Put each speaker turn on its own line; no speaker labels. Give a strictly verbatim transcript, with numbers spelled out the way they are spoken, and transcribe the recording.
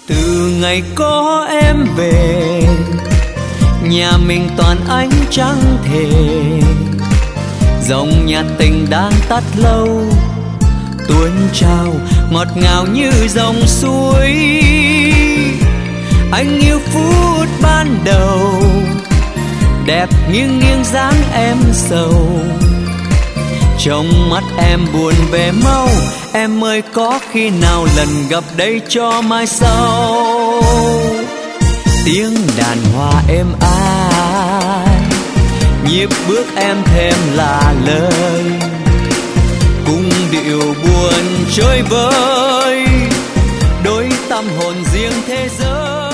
Từ ngày có em về, nhà mình toàn ánh trăng thề, dòng nhạc tình đang tắt lâu, tuôn trào ngọt ngào như dòng suối. Anh yêu phút ban đầu, đẹp nghiêng nghiêng dáng em sầu, trong mắt em buồn về mau. Em ơi có khi nào lần gặp đây cho mai sau. Tiếng đàn hòa êm ái, nhịp bước em thêm là lời, cung điệu buồn chơi vơi, đôi tâm hồn riêng thế giới.